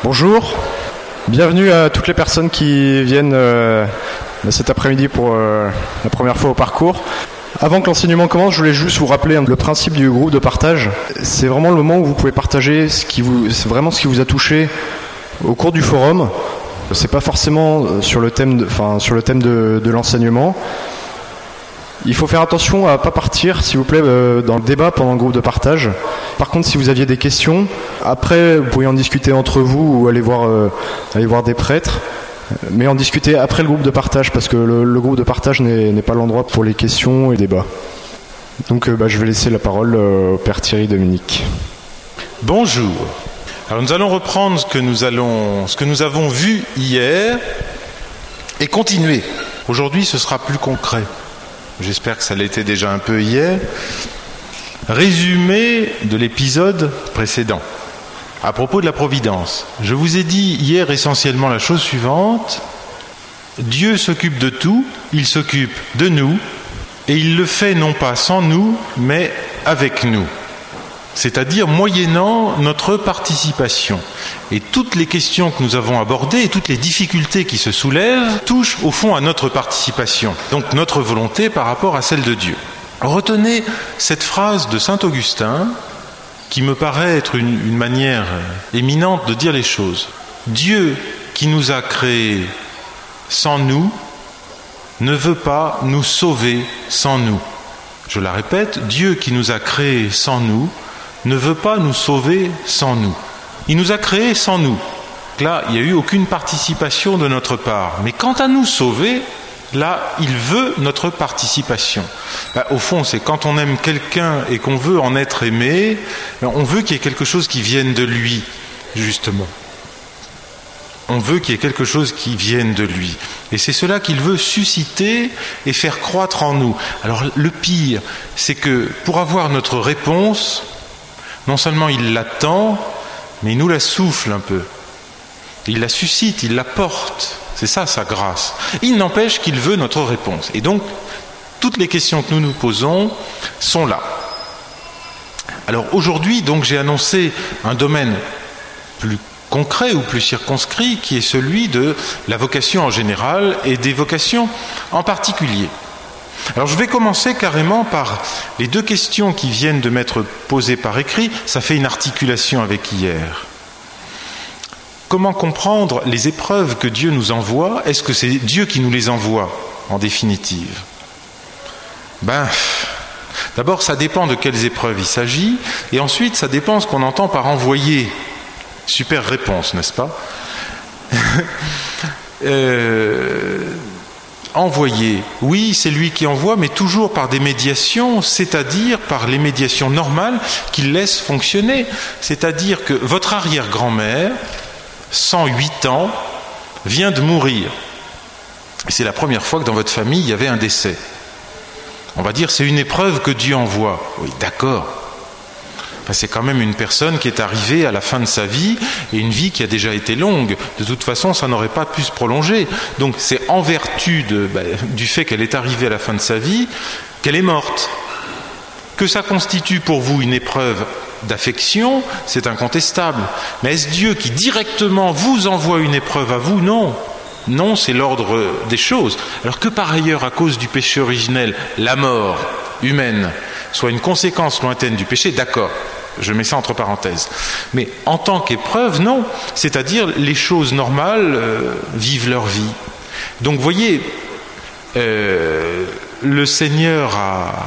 Bonjour, bienvenue à toutes les personnes qui viennent cet après-midi pour la première fois au parcours. Avant que l'enseignement commence, je voulais juste vous rappeler le principe du groupe de partage. C'est vraiment le moment où vous pouvez partager ce qui vous a touché au cours du forum. C'est pas forcément sur le thème de l'enseignement. Il faut faire attention à pas partir, s'il vous plaît, dans le débat pendant le groupe de partage. Par contre, si vous aviez des questions, après, vous pouvez en discuter entre vous ou aller voir des prêtres. Mais en discuter après le groupe de partage, parce que le groupe de partage n'est pas l'endroit pour les questions et débats. Donc, je vais laisser la parole au Père Thierry Dominique. Bonjour. Alors, nous allons reprendre ce que nous avons vu hier et continuer. Aujourd'hui, ce sera plus concret. J'espère que ça l'était déjà un peu hier. Résumé de l'épisode précédent. À propos de la providence, je vous ai dit hier essentiellement la chose suivante. Dieu s'occupe de tout, il s'occupe de nous, et il le fait non pas sans nous, mais avec nous. C'est-à-dire moyennant notre participation. Et toutes les questions que nous avons abordées et toutes les difficultés qui se soulèvent touchent au fond à notre participation, donc notre volonté par rapport à celle de Dieu. Retenez cette phrase de saint Augustin qui me paraît être une manière éminente de dire les choses. Dieu qui nous a créés sans nous ne veut pas nous sauver sans nous. Je la répète, Dieu qui nous a créés sans nous ne veut pas nous sauver sans nous. Il nous a créés sans nous. Là, il n'y a eu aucune participation de notre part. Mais quant à nous sauver, là, il veut notre participation. Au fond, c'est quand on aime quelqu'un et qu'on veut en être aimé, on veut qu'il y ait quelque chose qui vienne de lui, justement. On veut qu'il y ait quelque chose qui vienne de lui. Et c'est cela qu'il veut susciter et faire croître en nous. Alors, le pire, c'est que pour avoir notre réponse, non seulement il l'attend, mais il nous la souffle un peu. Il la suscite, il la porte. C'est ça, sa grâce. Il n'empêche qu'il veut notre réponse. Et donc, toutes les questions que nous nous posons sont là. Alors aujourd'hui, donc, j'ai annoncé un domaine plus concret ou plus circonscrit, qui est celui de la vocation en général et des vocations en particulier. Alors je vais commencer carrément par les deux questions qui viennent de m'être posées par écrit. Ça fait une articulation avec hier. Comment comprendre les épreuves que Dieu nous envoie? Est-ce que c'est Dieu qui nous les envoie, en définitive? D'abord, ça dépend de quelles épreuves il s'agit, et ensuite, ça dépend de ce qu'on entend par envoyer. Super réponse, n'est-ce pas? Envoyer, oui, c'est lui qui envoie, mais toujours par des médiations, c'est-à-dire par les médiations normales qu'il laisse fonctionner. C'est-à-dire que votre arrière-grand-mère, 108 ans, vient de mourir. Et c'est la première fois que dans votre famille, il y avait un décès. On va dire c'est une épreuve que Dieu envoie. Oui, d'accord. C'est quand même une personne qui est arrivée à la fin de sa vie, et une vie qui a déjà été longue. De toute façon, ça n'aurait pas pu se prolonger. Donc c'est en vertu du fait qu'elle est arrivée à la fin de sa vie qu'elle est morte. Que ça constitue pour vous une épreuve d'affection, c'est incontestable. Mais est-ce Dieu qui directement vous envoie une épreuve à vous? Non. Non, c'est l'ordre des choses. Alors que par ailleurs, à cause du péché originel, la mort humaine soit une conséquence lointaine du péché, d'accord, je mets ça entre parenthèses. Mais en tant qu'épreuve, non. C'est-à-dire, les choses normales vivent leur vie. Donc, vous voyez, le Seigneur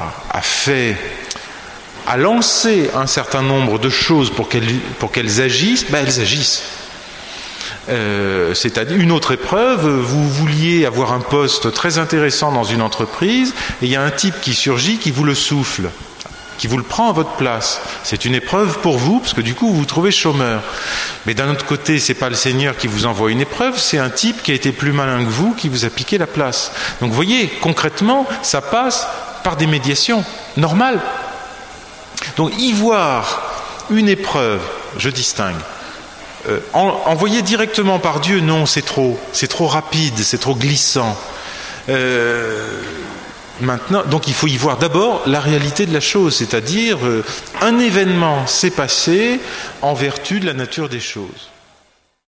a lancé un certain nombre de choses pour qu'elles agissent, elles agissent. C'est-à-dire une autre épreuve, vous vouliez avoir un poste très intéressant dans une entreprise et il y a un type qui surgit qui vous le souffle, qui vous le prend à votre place. C'est une épreuve pour vous parce que du coup vous vous trouvez chômeur. Mais d'un autre côté, c'est pas le Seigneur qui vous envoie une épreuve, c'est un type qui a été plus malin que vous qui vous a piqué la place. Donc vous voyez, concrètement, ça passe par des médiations normales. Donc y voir une épreuve, je distingue. Envoyé directement par Dieu, non, c'est trop rapide, c'est trop glissant. Maintenant, donc il faut y voir d'abord la réalité de la chose, c'est-à-dire un événement s'est passé en vertu de la nature des choses.